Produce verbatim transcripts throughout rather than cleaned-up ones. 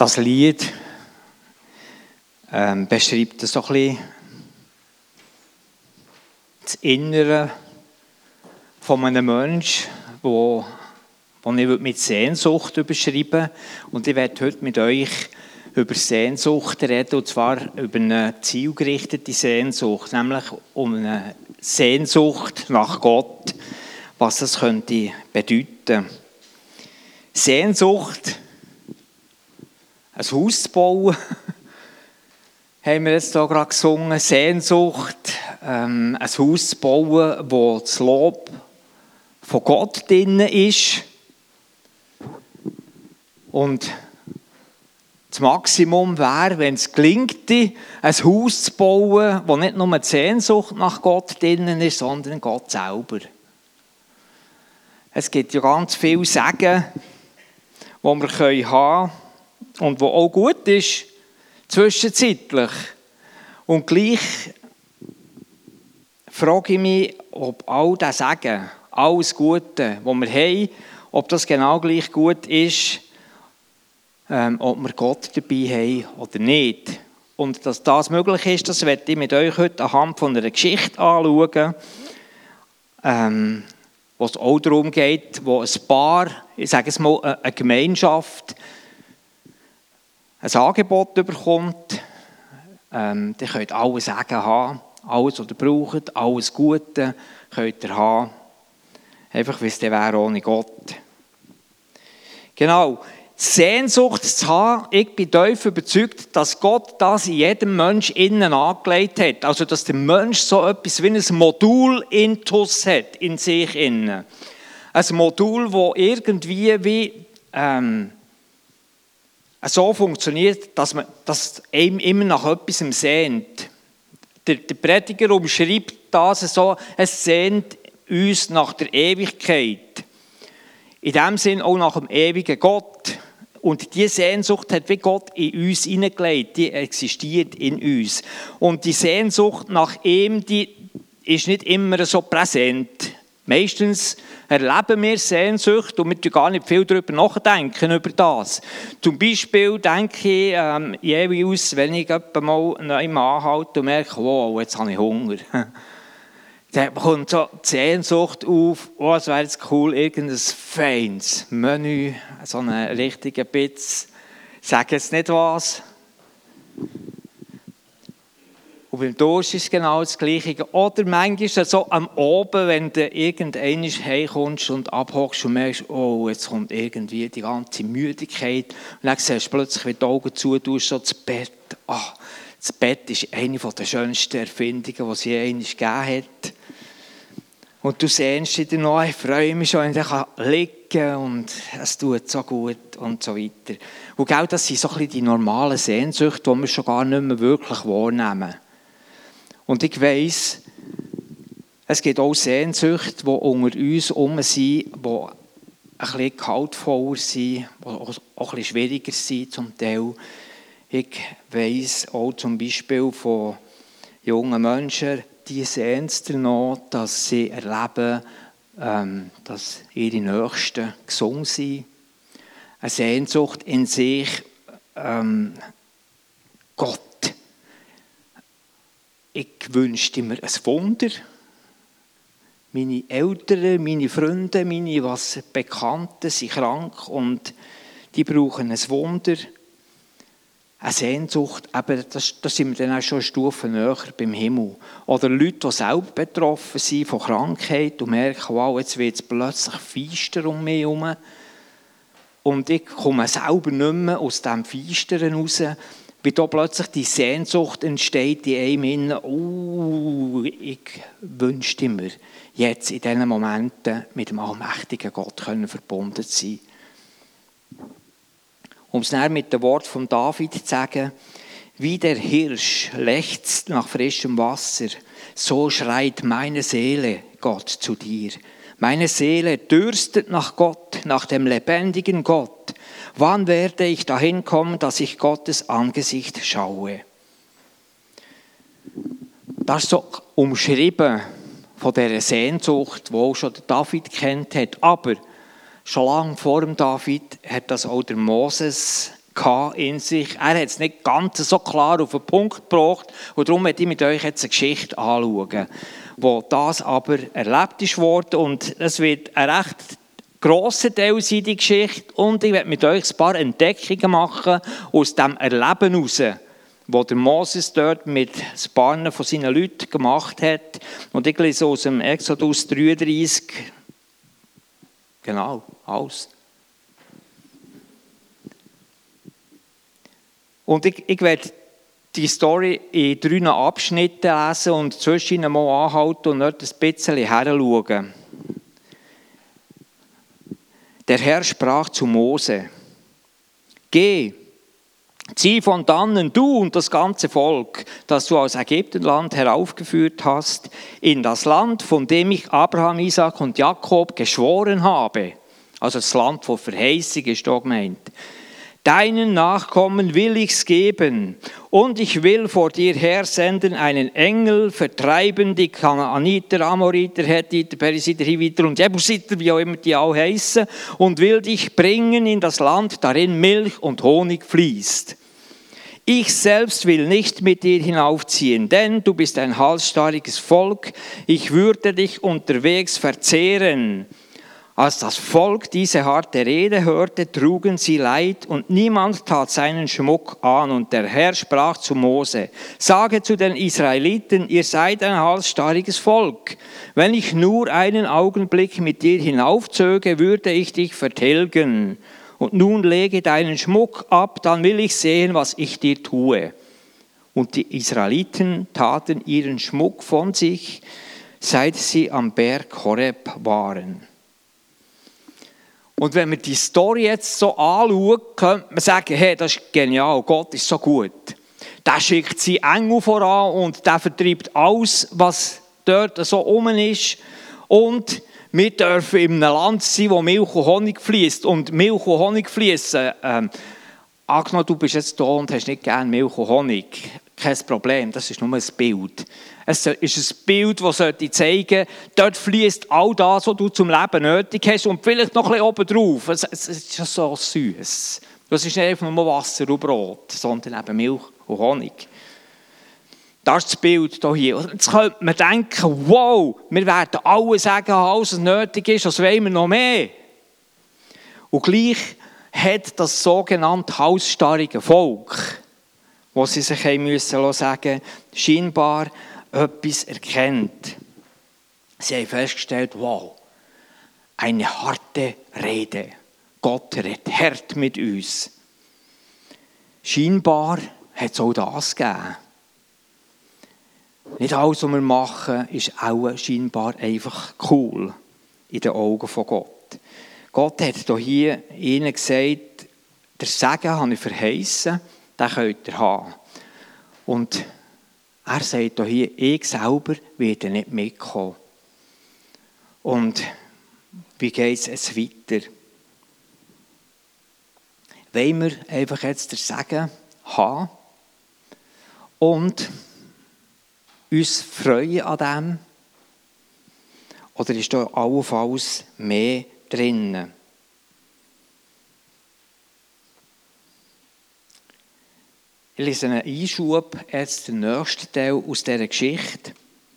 Das Lied ähm, beschreibt so ein bisschen das Innere von einem Menschen, wo, wo ich mit Sehnsucht überschreiben würde. Und ich werde heute mit euch über Sehnsucht reden, und zwar über eine zielgerichtete Sehnsucht, nämlich um eine Sehnsucht nach Gott, was das könnte bedeuten. Sehnsucht, ein Haus zu bauen, haben wir jetzt hier gerade gesungen. Sehnsucht, ähm, ein Haus zu bauen, wo das Lob von Gott drin ist. Und das Maximum wäre, wenn es gelingt, ein Haus zu bauen, wo nicht nur die Sehnsucht nach Gott drin ist, sondern Gott selber. Es gibt ja ganz viele Segen, die wir haben können und die auch gut ist, zwischenzeitlich. Und gleich frage ich mich, ob all das Segen, alles Gute, was wir haben, ob das genau gleich gut ist, ähm, ob wir Gott dabei haben oder nicht. Und dass das möglich ist, das werde ich mit euch heute anhand von einer Geschichte anschauen, ähm, wo es auch darum geht, wo ein Paar, ich sage es mal, eine Gemeinschaft, ein Angebot bekommt. Ähm, ihr könnt alles Segen haben, alles, was ihr braucht, alles Gute könnt ihr haben. Einfach, wie es dann wäre ohne Gott. Genau, die Sehnsucht zu haben, ich bin tief überzeugt, dass Gott das in jedem Menschen innen angelegt hat. Also, dass der Mensch so etwas wie ein Modul intus hat, in sich innen. Ein Modul, das irgendwie wie, ähm, so funktioniert, dass man dass einem immer nach etwas sehnt. Der, der Prediger umschreibt das so, es sehnt uns nach der Ewigkeit. In dem Sinn auch nach dem ewigen Gott. Und diese Sehnsucht hat wie Gott in uns hineingelegt, die existiert in uns. Und die Sehnsucht nach ihm, die ist nicht immer so präsent. Meistens erleben wir Sehnsucht und wir denken gar nicht viel darüber nachdenken, über das. Zum Beispiel denke ich ähm, jeweils, wenn ich mal neu anhalte und merke, wow, jetzt habe ich Hunger. Dann kommt so die Sehnsucht auf, oh, es wäre jetzt cool, irgendein feines Menü, so einen richtigen Bitz. Ich sage jetzt nicht was. Und beim Durst ist es genau das Gleiche. Oder manchmal ist es so am Abend, wenn du irgendwann heimkommst und abhockst und merkst, oh, jetzt kommt irgendwie die ganze Müdigkeit. Und dann siehst du plötzlich, wie die Augen zutust, so das Bett. Ah, das Bett ist eine der schönsten Erfindungen, die es je einmal gegeben hat. Und du sehnst dich noch, ich freue mich schon, wenn ich liegen kann und es tut so gut und so weiter. Und genau das sind so ein bisschen die normalen Sehnsüchte, die wir schon gar nicht mehr wirklich wahrnehmen. Und ich weiss, es gibt auch Sehnsüchte, die unter uns herum sind, die ein bisschen gehaltvoller sind, die auch ein bisschen schwieriger sind zum Teil. Ich weiss auch zum Beispiel von jungen Menschen, die sehnen es danach, dass sie erleben, ähm, dass ihre Nächsten gesund sind. Eine Sehnsucht in sich, ähm, Gott. Ich wünschte mir ein Wunder. Meine Eltern, meine Freunde, meine was Bekannten sind krank und die brauchen ein Wunder. Eine Sehnsucht, aber das, das sind wir dann auch schon eine Stufe näher beim Himmel. Oder Leute, die selbst betroffen sind von Krankheit und merken, wow, jetzt wird es plötzlich feister um mich herum. Und ich komme selber nicht mehr aus diesem Feisteren raus, wie da plötzlich die Sehnsucht entsteht in einem innen, oh, ich wünschte mir, jetzt in diesen Momenten mit dem allmächtigen Gott können verbunden zu sein. Um es dann mit dem Wort von David zu sagen, wie der Hirsch lechzt nach frischem Wasser, so schreit meine Seele Gott zu dir. Meine Seele dürstet nach Gott, nach dem lebendigen Gott. Wann werde ich dahin kommen, dass ich Gottes Angesicht schaue? Das ist so umschrieben von dieser Sehnsucht, die auch schon David kennt hat. Aber schon lange vor dem David hat das auch der Moses in sich. Er hat es nicht ganz so klar auf den Punkt gebracht und darum möchte ich mit euch jetzt eine Geschichte anschauen, wo das aber erlebt ist worden und es wird ein recht grosser Teil sein, die Geschichte, und ich werde mit euch ein paar Entdeckungen machen aus dem Erleben heraus, wo der Moses dort mit ein paar von seinen Leuten gemacht hat. Und ich lese aus dem Exodus dreiunddreißig, genau, alles. Und ich, ich werde die Story in drei Abschnitten lesen und zwischen ihnen mal anhalten und dort ein bisschen heranschauen. Der Herr sprach zu Mose: Geh, zieh von dannen, du und das ganze Volk, das du aus Ägyptenland heraufgeführt hast, in das Land, von dem ich Abraham, Isaak und Jakob geschworen habe. Also das Land von Verheißung ist da gemeint. Deinen Nachkommen will ich's geben, und ich will vor dir her senden einen Engel, vertreiben die Kanaaniter, Amoriter, Hethiter, Perisiter, Hiviter und Jebusiter, wie auch immer die alle heissen, und will dich bringen in das Land, darin Milch und Honig fließt. Ich selbst will nicht mit dir hinaufziehen, denn du bist ein halsstarriges Volk, ich würde dich unterwegs verzehren. Als das Volk diese harte Rede hörte, trugen sie Leid und niemand tat seinen Schmuck an. Und der Herr sprach zu Mose: Sage zu den Israeliten, ihr seid ein halsstarriges Volk. Wenn ich nur einen Augenblick mit dir hinaufzöge, würde ich dich vertilgen. Und nun lege deinen Schmuck ab, dann will ich sehen, was ich dir tue. Und die Israeliten taten ihren Schmuck von sich, seit sie am Berg Horeb waren. Und wenn man die Story jetzt so anschaut, könnte man sagen, hey, das ist genial, Gott ist so gut. Der schickt seinen Engel voran und der vertreibt alles, was dort so rum ist. Und wir dürfen in einem Land sein, wo Milch und Honig fließt. Und Milch und Honig fließen. Ähm, angenommen, du bist jetzt da und hast nicht gerne Milch und Honig. Kein Problem, das ist nur ein Bild. Es ist ein Bild, das zeigen sollte, dort fließt all das, was du zum Leben nötig hast und vielleicht noch ein bisschen oben drauf. Es, es ist schon so süß. Das ist nicht einfach nur Wasser und Brot, sondern eben Milch und Honig. Das ist das Bild hier. Jetzt könnte man denken, wow, wir werden alle sagen, alles, was nötig ist, was wollen wir noch mehr? Und gleich hat das sogenannte halsstarrige Volk, wo sie sich haben müssen sagen, scheinbar etwas erkennt. Sie haben festgestellt, wow, eine harte Rede. Gott redet hart mit uns. Scheinbar hat es auch das gegeben. Nicht alles, was wir machen, ist auch scheinbar einfach cool in den Augen von Gott. Gott hat hier ihnen gesagt, der Segen habe ich verheißen, den könnt ihr haben. Und er sagt hier, ich selber werde nicht mitkommen. Und wie geht es jetzt weiter? Wollen wir einfach jetzt den Segen haben und uns freuen an dem? Oder ist da allenfalls mehr drin? Ich lese einen Einschub, jetzt den nächsten Teil aus dieser Geschichte.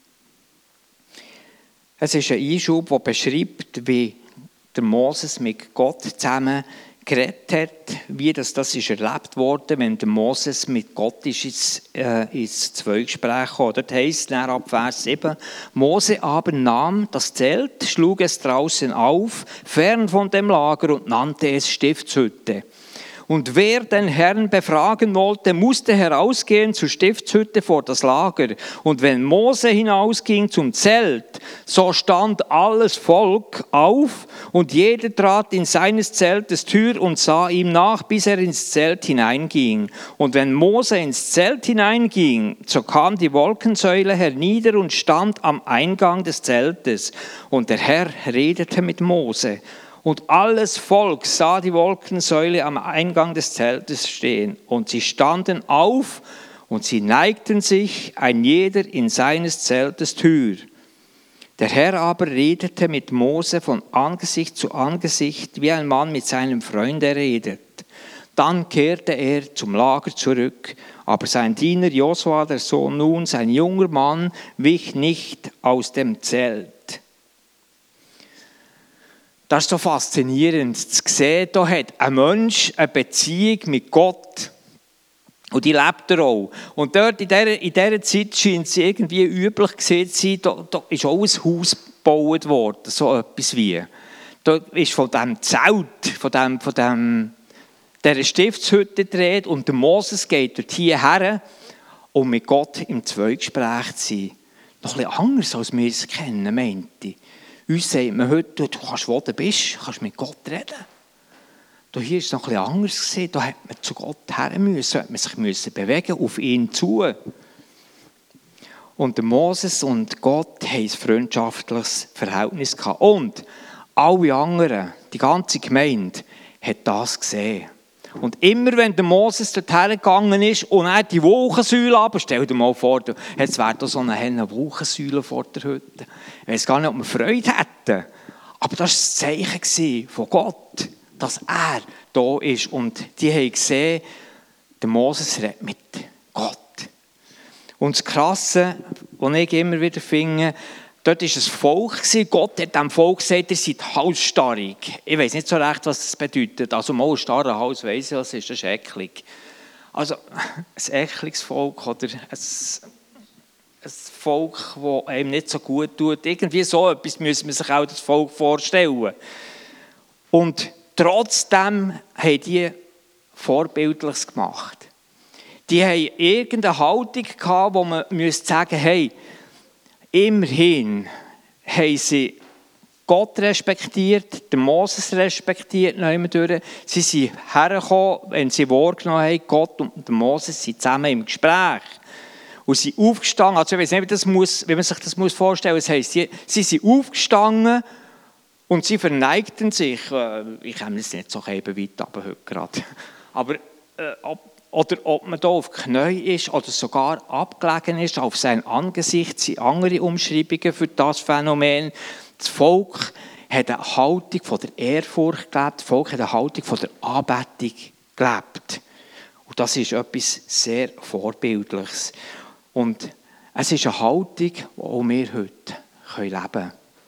Es ist ein Einschub, der beschreibt, wie der Moses mit Gott zusammen geredet hat, wie das, das ist erlebt wurde, wenn der Moses mit Gott ist ins, äh, ins Zweigespräch kam. Dort heisst es ab Vers sieben, Mose aber nahm das Zelt, schlug es draußen auf, fern von dem Lager und nannte es Stiftshütte. Und wer den Herrn befragen wollte, musste herausgehen zur Stiftshütte vor das Lager. Und wenn Mose hinausging zum Zelt, so stand alles Volk auf und jeder trat in seines Zeltes Tür und sah ihm nach, bis er ins Zelt hineinging. Und wenn Mose ins Zelt hineinging, so kam die Wolkensäule hernieder und stand am Eingang des Zeltes. Und der Herr redete mit Mose. Und alles Volk sah die Wolkensäule am Eingang des Zeltes stehen. Und sie standen auf und sie neigten sich, ein jeder in seines Zeltes Tür. Der Herr aber redete mit Mose von Angesicht zu Angesicht, wie ein Mann mit seinem Freunde redet. Dann kehrte er zum Lager zurück, aber sein Diener Josua, der Sohn Nun, sein junger Mann, wich nicht aus dem Zelt. Das ist so faszinierend zu sehen, da hat ein Mensch eine Beziehung mit Gott und die lebt er auch. Und dort in dieser, in dieser Zeit scheint es irgendwie üblich gewesen zu sein, da, da ist auch ein Haus gebaut worden, so etwas wie. Da ist von diesem Zelt, von, dem, von dem, dieser Stiftshütte dreht und der Moses geht dort hierher, um mit Gott im Zweigespräch zu sein. Noch ein bisschen anders, als wir es kennen, meinte ich. Uns sagt man heute, du kannst, wo du bist, kannst mit Gott reden. Da hier war es noch ein bisschen anders gewesen. Da hat man zu Gott her müssen, hat man sich müssen bewegen, auf ihn zu. Und der Moses und Gott hatten ein freundschaftliches Verhältnis gehabt. Und alle anderen, die ganze Gemeinde, hat das gesehen. Und immer wenn der Moses dorthin gegangen ist und er die Wolkensäule ab, stell dir mal vor, jetzt wäre da so eine Wolkensäule vor der Hütte. Ich weiß gar nicht, ob wir Freude hätten. Aber das war ein Zeichen von Gott, dass er da ist. Und die haben gesehen, der Moses redet mit Gott. Und das Krasse, was ich immer wieder finde, dort war ein Volk. Gott hat dem Volk gesagt, ihr seid halsstarrig. Ich weiß nicht so recht, was das bedeutet. Also mal ein starrer Hals, weiss ich, was ist, das ist eklig. Also ein ekliges Volk oder ein, ein Volk, das einem nicht so gut tut. Irgendwie so etwas müsste man sich auch das Volk vorstellen. Und trotzdem haben die Vorbildliches gemacht. Die haben irgendeine Haltung gehabt, wo man müsste sagen, hey, immerhin haben sie Gott respektiert, den Moses respektiert. Sie sind hergekommen, wenn sie wahrgenommen haben, Gott und Moses sind zusammen im Gespräch. Und sie sind aufgestanden, also ich weiß nicht, wie, das muss, wie man sich das vorstellen muss. Das heisst, sie, sie sind aufgestanden und sie verneigten sich. Ich komme jetzt nicht so weit aber heute gerade. Aber äh, ob Oder ob man da auf Knie ist oder sogar abgelegen ist, auf sein Angesicht, sind andere Umschreibungen für das Phänomen. Das Volk hat eine Haltung von der Ehrfurcht gelebt, das Volk hat eine Haltung von der Anbetung gelebt. Und das ist etwas sehr Vorbildliches. Und es ist eine Haltung, die auch wir heute leben können.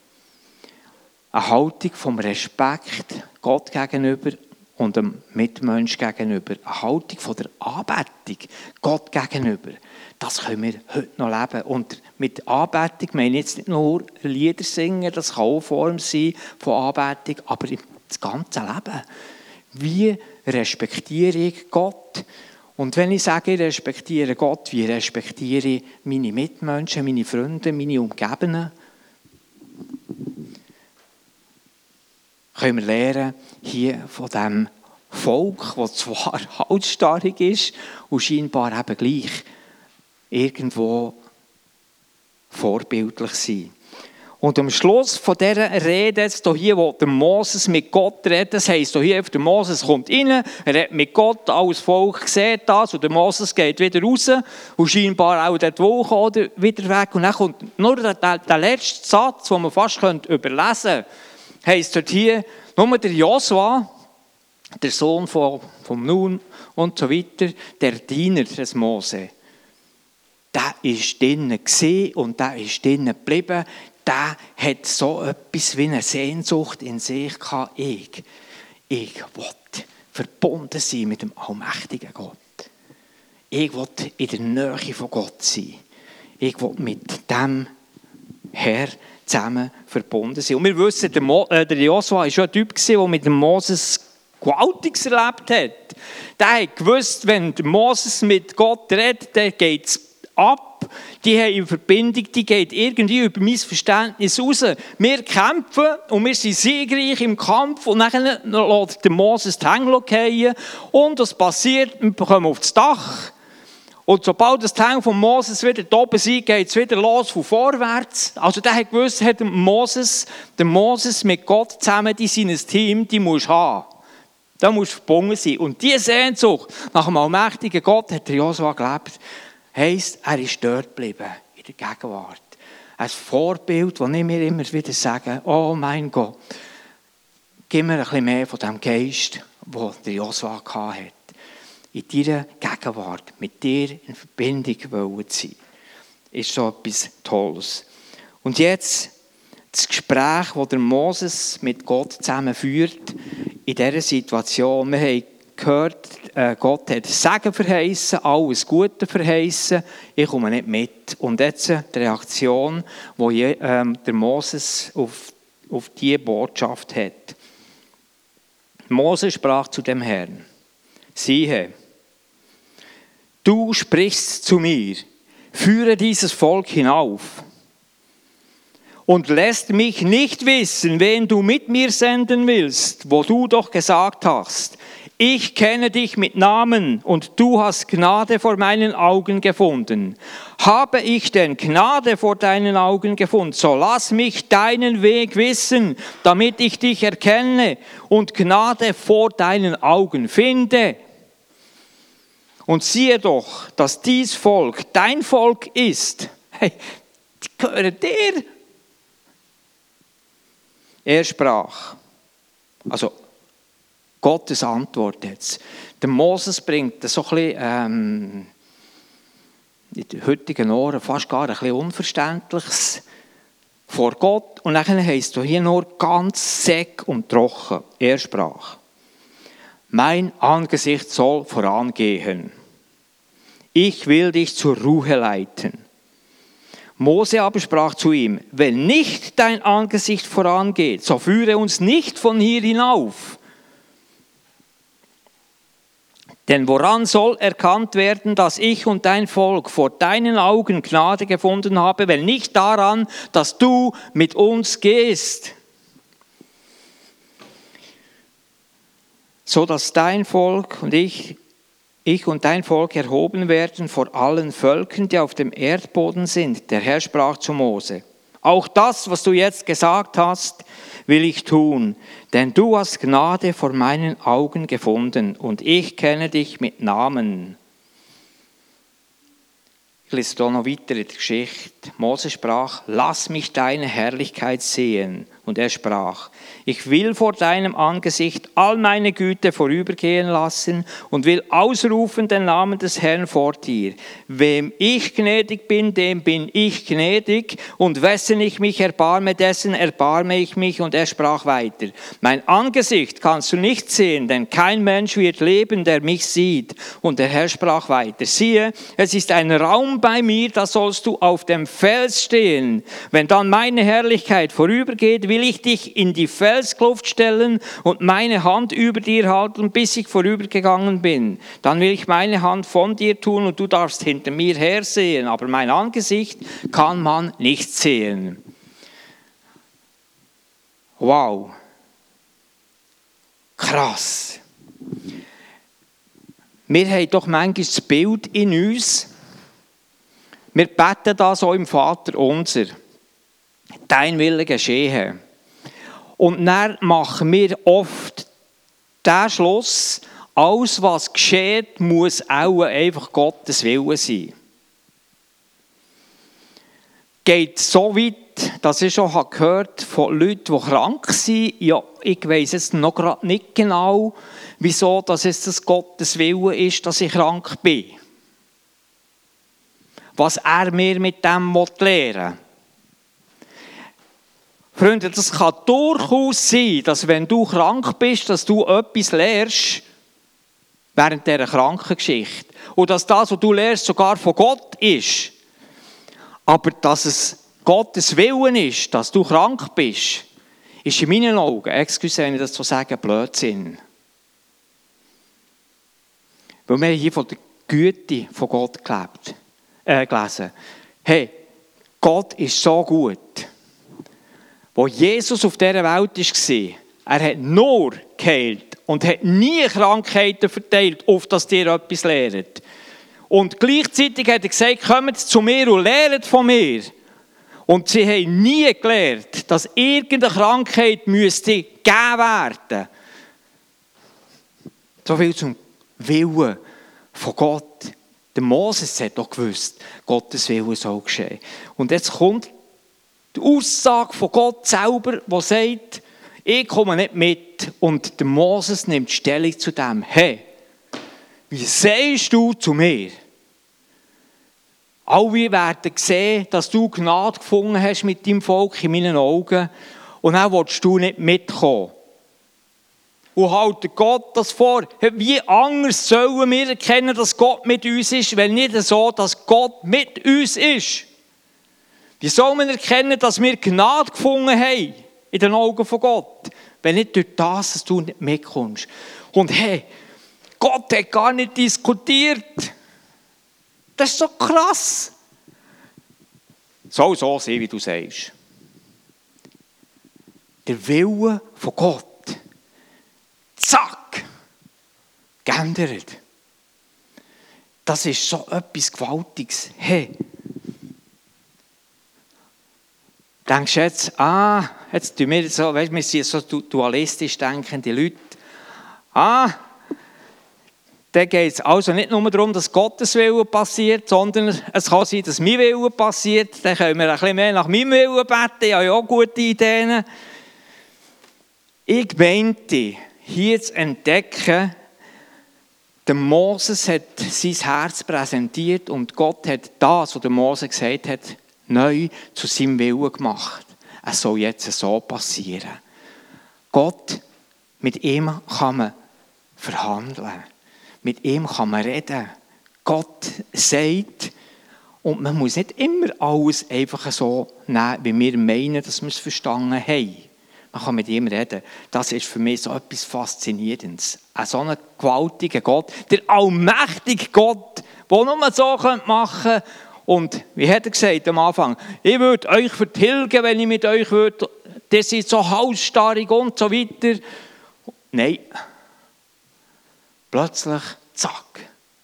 Eine Haltung vom Respekt Gott gegenüber und dem Mitmensch gegenüber. Eine Haltung von der Anbetung Gott gegenüber. Das können wir heute noch leben. Und mit Anbetung meine ich jetzt nicht nur Lieder singen, das kann auch eine Form sein von Anbetung, aber das ganze Leben. Wie respektiere ich Gott? Und wenn ich sage, ich respektiere Gott, wie respektiere ich meine Mitmenschen, meine Freunde, meine Umgebenden? Können wir lernen, hier von diesem Volk, das zwar halsstarrig ist und scheinbar eben gleich irgendwo vorbildlich sein. Und am Schluss von dieser Rede, jetzt hier, wo der Moses mit Gott redet, das heisst, hier, der Moses kommt rein, er redet mit Gott, alles Volk sieht das und der Moses geht wieder raus und scheinbar auch dort Wolken wieder weg. Und dann kommt nur der, der, der letzte Satz, den man fast überlesen könnte, heisst dort hier, nur der Josua, der Sohn von, von Nun und so weiter, der Diener des Mose, der war drinnen und der ist drinnen geblieben. Der hat so etwas wie eine Sehnsucht in sich gehabt. Ich, ich will verbunden sein mit dem allmächtigen Gott. Ich will in der Nähe von Gott sein. Ich will mit dem Herr zusammen verbunden sein. Und wir wissen, der, Mo, äh, der Josua war schon ein Typ, der mit dem Moses Gewaltiges erlebt hat. Der hat gewusst, wenn der Moses mit Gott redet, dann geht es ab. Die haben eine Verbindung, die geht irgendwie über mein Verständnis raus. Wir kämpfen und wir sind siegreich im Kampf und dann lässt der Moses die Hänge fallen. Und was passiert? Wir kommen auf das Dach. Und sobald das Hänge von Moses wieder oben sind, geht es wieder los von vorwärts. Also der hat gewusst, hat der Moses, der Moses mit Gott zusammen, die sind ein Team, die muss haben. Da muss verbunden sein. Und diese Sehnsucht nach dem allmächtigen Gott hat der Josua gelebt. Heisst, er ist dort geblieben, in der Gegenwart. Ein Vorbild, das ich mir immer wieder sage, oh mein Gott, gib mir ein bisschen mehr von dem Geist, den der Josua hatte. in deiner Gegenwart mit dir in Verbindung wollen zu sein. Ist so etwas Tolles. Und jetzt das Gespräch, das der Moses mit Gott zusammen führt, in dieser Situation. Wir haben gehört, Gott hat Segen verheißen, alles Gute verheißen, ich komme nicht mit. Und jetzt die Reaktion, die ähm, der Moses auf, auf diese Botschaft hat. Mose sprach zu dem Herrn: Siehe, du sprichst zu mir, führe dieses Volk hinauf und lässt mich nicht wissen, wen du mit mir senden willst, wo du doch gesagt hast, ich kenne dich mit Namen und du hast Gnade vor meinen Augen gefunden. Habe ich denn Gnade vor deinen Augen gefunden, so lass mich deinen Weg wissen, damit ich dich erkenne und Gnade vor deinen Augen finde. Und siehe doch, dass dies Volk dein Volk ist. Hey, die gehören dir. Er sprach, also Gottes Antwort jetzt. Der Moses bringt das so ein bisschen, ähm, in den heutigen Ohren fast gar ein bisschen Unverständliches vor Gott. Und dann heisst es hier nur ganz seck und trocken. Er sprach, mein Angesicht soll vorangehen. Ich will dich zur Ruhe leiten. Mose aber sprach zu ihm, wenn nicht dein Angesicht vorangeht, so führe uns nicht von hier hinauf. Denn woran soll erkannt werden, dass ich und dein Volk vor deinen Augen Gnade gefunden habe, wenn nicht daran, dass du mit uns gehst? So dass dein Volk und ich, ich und dein Volk erhoben werden vor allen Völkern, die auf dem Erdboden sind. Der Herr sprach zu Mose, auch das, was du jetzt gesagt hast, will ich tun, denn du hast Gnade vor meinen Augen gefunden und ich kenne dich mit Namen. Ich lese hier noch weiter in der Geschichte. Mose sprach, lass mich deine Herrlichkeit sehen. Und er sprach, ich will vor deinem Angesicht all meine Güte vorübergehen lassen und will ausrufen den Namen des Herrn vor dir. Wem ich gnädig bin, dem bin ich gnädig und wessen ich mich erbarme, dessen erbarme ich mich. Und er sprach weiter, mein Angesicht kannst du nicht sehen, denn kein Mensch wird leben, der mich sieht. Und der Herr sprach weiter, siehe, es ist ein Raum bei mir, da sollst du auf dem Fels stehen. Wenn dann meine Herrlichkeit vorübergeht, will ich dich in die Felskluft stellen und meine Hand über dir halten, bis ich vorübergegangen bin. Dann will ich meine Hand von dir tun und du darfst hinter mir hersehen, aber mein Angesicht kann man nicht sehen. Wow. Krass. Wir haben doch manchmal das Bild in uns. Wir beten da so im Vater unser. Dein Wille geschehe. Und dann machen wir oft den Schluss, alles was geschieht, muss auch einfach Gottes Wille sein. Geht so weit, dass ich schon gehört habe von Leuten, die krank sind. Ja, ich weiss jetzt noch gerade nicht genau, wieso dass es das Gottes Wille ist, dass ich krank bin. Was er mir mit dem lehren will. Freunde, das kann durchaus sein, dass wenn du krank bist, dass du etwas lernst während dieser Krankengeschichte. Und dass das, was du lernst, sogar von Gott ist. Aber dass es Gottes Willen ist, dass du krank bist, ist in meinen Augen, excuse, wenn ich das so sage, Blödsinn. Weil wir hier von der Güte von Gott gelebt, äh, gelesen. Hey, Gott ist so gut. Wo Jesus auf dieser Welt war, er hat nur geheilt und hat nie Krankheiten verteilt, auf dass ihr etwas lehrt. Und gleichzeitig hat er gesagt, kommt zu mir und lehrt von mir. Und sie haben nie gelernt, dass irgendeine Krankheit müsste gegeben werden. So viel zum Willen von Gott. Der Moses hat doch gewusst, Gottes Willen soll geschehen. Und jetzt kommt die Aussage von Gott selber, die sagt, ich komme nicht mit. Und der Moses nimmt Stellung zu dem. Hey, wie sagst du zu mir? Alle werden sehen, dass du Gnade gefunden hast mit deinem Volk in meinen Augen und dann willst du nicht mitkommen. Und haltet Gott das vor. Wie anders sollen wir erkennen, dass Gott mit uns ist, wenn nicht so, dass Gott mit uns ist? Wie soll man erkennen, dass wir Gnade gefunden haben in den Augen von Gott, wenn nicht durch das, dass du nicht mitkommst? Und hey, Gott hat gar nicht diskutiert. Das ist so krass. Soll so sein, wie du sagst. Der Wille von Gott. Zack. Geändert. Das ist so etwas Gewaltiges. Hey. Denkst du jetzt, ah, jetzt tun wir so, weißt, wir sind so dualistisch denkende Leute. Ah, dann geht es also nicht nur darum, dass Gottes Wille passiert, sondern es kann sein, dass mein Wille passiert. Dann können wir ein bisschen mehr nach meinem Willen beten. Ich habe ja auch gute Ideen. Ich meinte, hier zu entdecken, der Moses hat sein Herz präsentiert und Gott hat das, was der Mose gesagt hat, neu zu seinem Willen gemacht. Es soll jetzt so passieren. Gott, mit ihm kann man verhandeln. Mit ihm kann man reden. Gott sagt, und man muss nicht immer alles einfach so nehmen, wie wir meinen, dass wir es verstanden haben. Man kann mit ihm reden. Das ist für mich so etwas Faszinierendes. Ein so ein gewaltiger Gott, der allmächtige Gott, der nur so machen könnte. Und wie hat er gesagt am Anfang? Ich würde euch vertilgen, wenn ich mit euch würde. Ihr seid so halsstarrig und so weiter. Nein. Plötzlich, zack.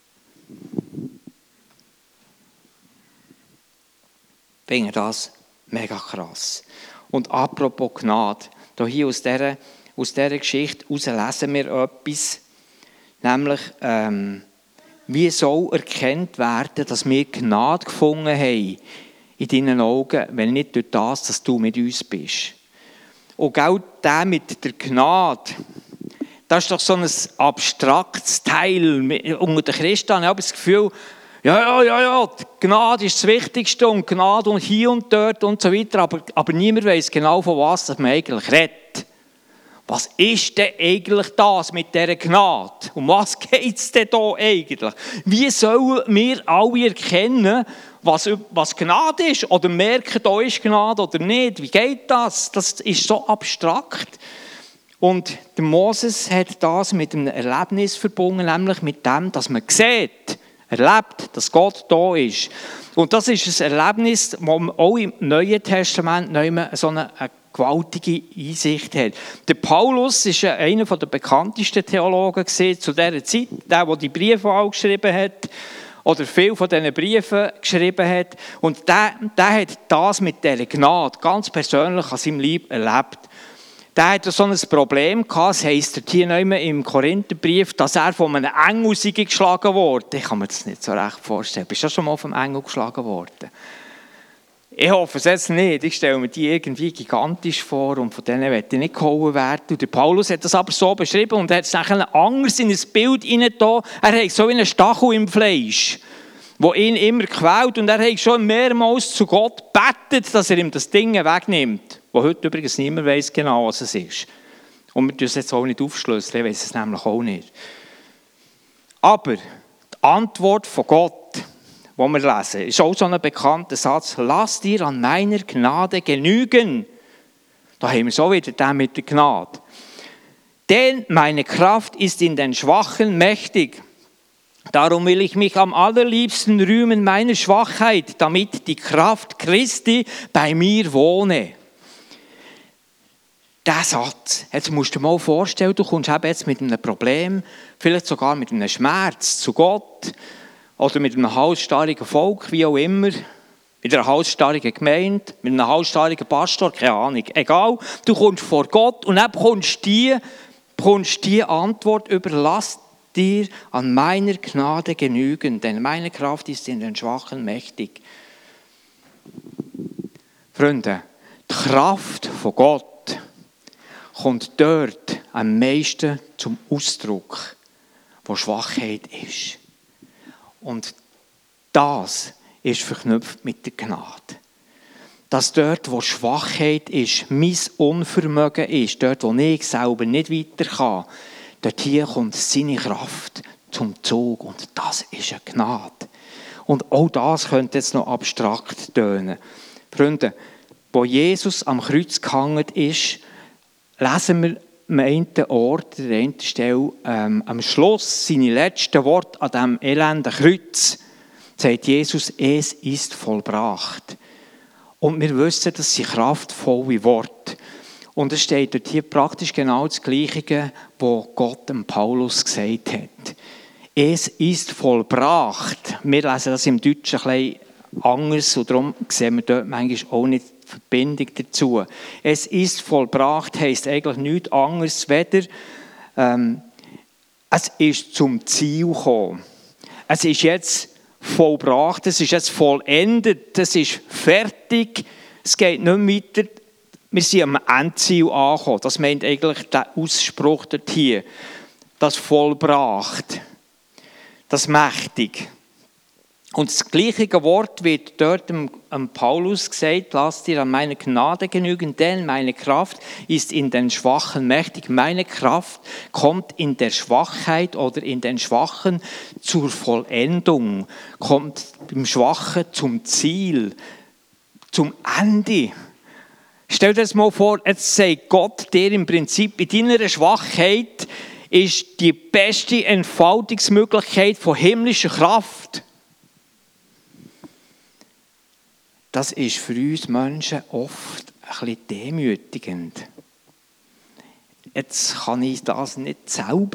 Ich finde das mega krass. Und apropos Gnade, hier aus dieser, aus dieser Geschichte heraus lesen wir etwas, nämlich, ähm, wie soll erkannt werden, dass wir Gnade gefunden haben in deinen Augen, wenn nicht durch das, dass du mit uns bist. Und auch der mit der Gnade, das ist doch so ein abstraktes Teil. Unter den Christen habe ich das Gefühl, ja, ja, ja, ja, die Gnade ist das Wichtigste und Gnade und hier und dort und so weiter, aber, aber niemand weiß genau, von was man eigentlich redet. Was ist denn eigentlich das mit dieser Gnade? Um was geht es denn da eigentlich? Wie sollen wir alle erkennen, was, was Gnade ist? Oder merken, da ist Gnade oder nicht? Wie geht das? Das ist so abstrakt. Und der Moses hat das mit einem Erlebnis verbunden, nämlich mit dem, dass man sieht, erlebt, dass Gott da ist. Und das ist ein Erlebnis, das man auch im Neuen Testament so eine, eine gewaltige Einsicht hat. Der Paulus war einer der bekanntesten Theologen zu dieser Zeit, der, der die Briefe auch geschrieben hat, oder viele von diesen Briefen geschrieben hat. Und der, der hat das mit dieser Gnade ganz persönlich an seinem Leib erlebt. Der hatte so ein Problem gehabt, es heisst hier im Korintherbrief, dass er von einem Engel geschlagen wurde. Ich kann mir das nicht so recht vorstellen. Bist du schon mal vom Engel geschlagen worden? Ich hoffe es jetzt nicht. Ich stelle mir die irgendwie gigantisch vor und von denen möchte ich nicht gehauen werden. Und der Paulus hat das aber so beschrieben und hat es nachher anders in ein Bild hineingetan. Er hat so wie einen Stachel im Fleisch, der ihn immer quält. Und er hat schon mehrmals zu Gott gebetet, dass er ihm das Ding wegnimmt. Wo heute übrigens niemand weiss genau, was es ist. Und wir dürfen es jetzt auch nicht aufschlüsseln, ich weiss es nämlich auch nicht. Aber die Antwort von Gott, die wir lesen, ist auch so ein bekannter Satz. Lass dir an meiner Gnade genügen. Da haben wir so wieder den mit der Gnade. Denn meine Kraft ist in den Schwachen mächtig. Darum will ich mich am allerliebsten rühmen meiner Schwachheit, damit die Kraft Christi bei mir wohne. Der Satz, jetzt musst du dir mal vorstellen, du kommst eben jetzt mit einem Problem, vielleicht sogar mit einem Schmerz zu Gott oder mit einem halsstarrigen Volk, wie auch immer, mit einer halsstarrigen Gemeinde, mit einem halsstarrigen Pastor, keine Ahnung, egal. Du kommst vor Gott und dann bekommst du die, bekommst die Antwort, überlass dir an meiner Gnade genügen, denn meine Kraft ist in den Schwachen mächtig. Freunde, die Kraft von Gott kommt dort am meisten zum Ausdruck, wo Schwachheit ist. Und das ist verknüpft mit der Gnade. Dass dort, wo Schwachheit ist, mein Unvermögen ist, dort, wo ich selber nicht weiter kann, dort hier kommt seine Kraft zum Zug. Und das ist eine Gnade. Und auch das könnte jetzt noch abstrakt tönen. Freunde, wo Jesus am Kreuz gehangen ist, lesen wir am einen Ort, an der einen Stelle, ähm, am Schluss, seine letzten Worte an diesem elenden Kreuz, sagt Jesus, es ist vollbracht. Und wir wissen, das sind kraftvolle Worte. Und es steht dort hier praktisch genau das Gleiche, was Gott dem Paulus gesagt hat. Es ist vollbracht. Wir lesen das im Deutschen ein bisschen anders und darum sehen wir dort manchmal auch nicht die Verbindung dazu. Es ist vollbracht heisst eigentlich nichts anderes, weder ähm, es ist zum Ziel gekommen. Es ist jetzt vollbracht, es ist jetzt vollendet, es ist fertig, es geht nicht mehr weiter. Wir sind am Endziel angekommen. Das meint eigentlich der Ausspruch dort hier. Das vollbracht. Das mächtig. Und das gleiche Wort wird dort dem, dem Paulus gesagt, lasst dir an meine Gnade genügen, denn meine Kraft ist in den Schwachen mächtig. Meine Kraft kommt in der Schwachheit oder in den Schwachen zur Vollendung, kommt im Schwachen zum Ziel, zum Ende. Stell dir das mal vor, jetzt sagt Gott dir im Prinzip, in deiner Schwachheit ist die beste Entfaltungsmöglichkeit von himmlischer Kraft. Das ist für uns Menschen oft ein bisschen demütigend. Jetzt kann ich das nicht selber,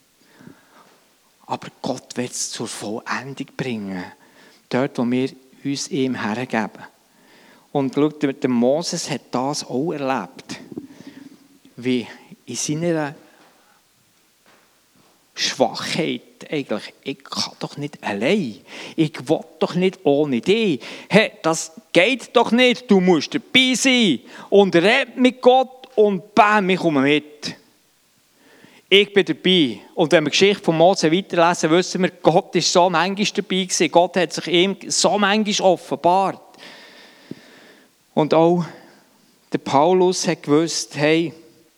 aber Gott will es zur Vollendung bringen. Dort, wo wir uns ihm hergeben. Und schaut, der Moses hat das auch erlebt. Wie in seiner Schwachheit eigentlich. Ich kann doch nicht allein. Ich will doch nicht ohne dich. Hey, das geht doch nicht. Du musst dabei sein. Und red mit Gott und bam, ich komme mit. Ich bin dabei. Und wenn wir die Geschichte von Mose weiterlesen, wissen wir, Gott war so manchmal dabei gewesen. Gott hat sich ihm so manchmal offenbart. Und auch der Paulus hat gewusst, hey,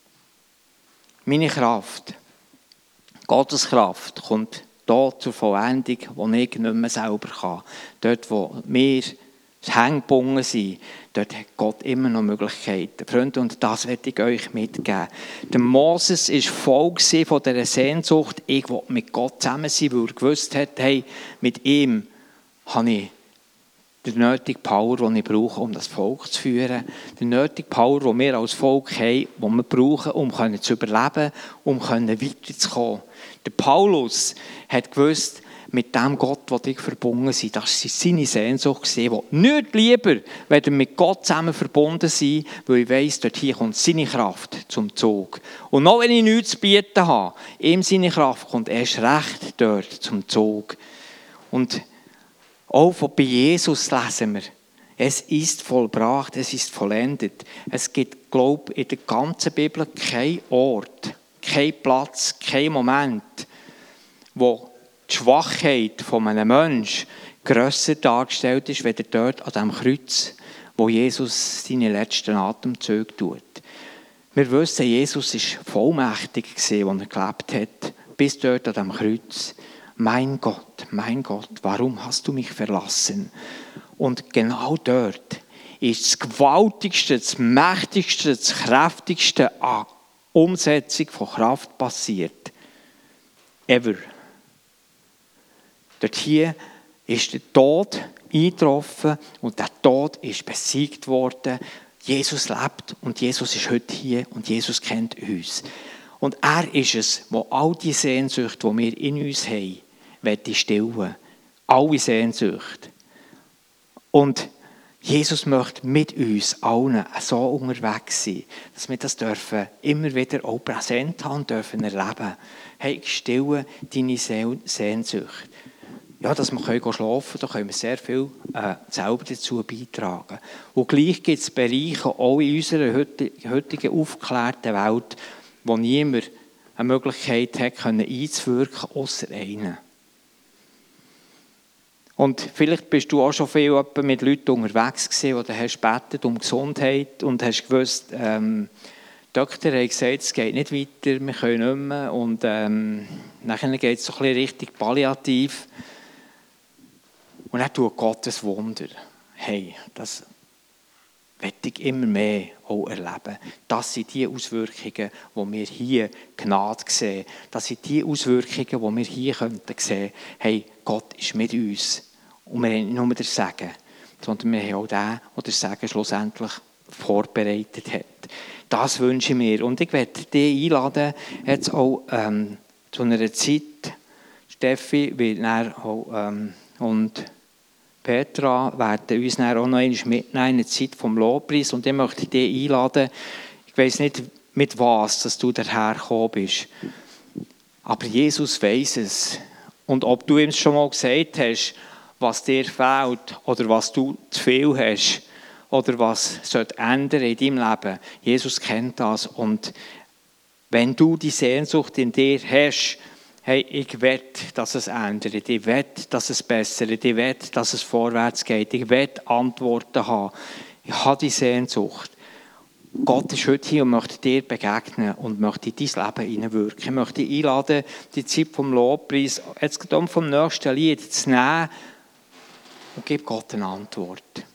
meine Kraft, Gottes Kraft kommt da zur Vollendung, wo ich nicht mehr selber kann. Dort, wo wir hänggebunden sind, dort hat Gott immer noch Möglichkeiten. Freunde, und das werde ich euch mitgeben. Der Moses war voll von dieser Sehnsucht, ich will mit Gott zusammen sein, weil er gewusst hat, hey, mit ihm habe ich die nötige Power, die ich brauche, um das Volk zu führen. Die nötige Power, die wir als Volk haben, die wir brauchen, um zu überleben, um weiterzukommen. Der Paulus hat gewusst, mit dem Gott, der dich verbunden sind, das war seine Sehnsucht. Ich will nicht lieber, wenn wir mit Gott zusammen verbunden sind, weil ich weiss, dort hier kommt seine Kraft zum Zug. Und noch wenn ich nichts zu bieten habe, ihm seine Kraft kommt erst recht dort zum Zug. Und auch bei Jesus lesen wir, es ist vollbracht, es ist vollendet. Es gibt, glaube ich, in der ganzen Bibel keinen Ort, keinen Platz, keinen Moment, wo die Schwachheit von einem Menschen grösser dargestellt ist, als dort an diesem Kreuz, wo Jesus seine letzten Atemzüge tut. Wir wissen, Jesus war vollmächtig, als er gelebt hat, bis dort an diesem Kreuz. Mein Gott, mein Gott, warum hast du mich verlassen? Und genau dort ist das Gewaltigste, das Mächtigste, das Kräftigste an Umsetzung von Kraft passiert. Ever. Dort hier ist der Tod eingetroffen und der Tod ist besiegt worden. Jesus lebt und Jesus ist heute hier und Jesus kennt uns. Und er ist es, der all die Sehnsucht, die wir in uns haben, möchte stillen. Alle Sehnsucht. Und Jesus möchte mit uns allen so unterwegs sein, dass wir das dürfen immer wieder auch präsent haben dürfen erleben. Hey, stille deine Sehnsucht. Ja, dass wir schlafen können, da können wir sehr viel äh, selber dazu beitragen. Und gleich gibt es Bereiche, auch in unserer heutigen aufgeklärten Welt, wo niemand eine Möglichkeit hat, einzuwirken, ausser einen. Und vielleicht bist du auch schon viel mit Leuten unterwegs gewesen, wo du hast gebetet um Gesundheit und hast gewusst, ähm, die Doktor hat gesagt, es geht nicht weiter, wir können nicht mehr. Und ähm, nachher geht es so ein bisschen Richtung Palliativ. Und dann tut Gott ein Wunder. Hey, das will ich immer mehr auch erleben. Das sind die Auswirkungen, die wir hier Gnade sehen. Das sind die Auswirkungen, die wir hier sehen könnten. Hey, Gott ist mit uns. Und wir haben nicht nur das Segen, sondern wir haben auch den, der das Segen schlussendlich vorbereitet hat. Das wünsche ich mir. Und ich werde dich einladen, jetzt auch ähm, zu einer Zeit, Steffi wird dann auch, ähm, und Petra werden uns dann auch noch einmal mitnehmen in eine Zeit vom Lobpreis. Und ich möchte dich einladen, ich weiss nicht, mit was dass du dahergekommen bist, aber Jesus weiss es. Und ob du ihm schon mal gesagt hast, was dir fehlt oder was du zu viel hast oder was sollte ändern in deinem Leben. Jesus kennt das. Und wenn du die Sehnsucht in dir hast, hey, ich will, dass es ändert, ich will, dass es besser wird, ich will, dass es vorwärts geht, ich will Antworten haben. Ich habe die Sehnsucht. Gott ist heute hier und möchte dir begegnen und möchte in dein Leben hineinwirken. Ich möchte dich einladen, die Zeit vom Lobpreis, jetzt vom nächsten Lied zu nehmen, und gib Gott eine Antwort.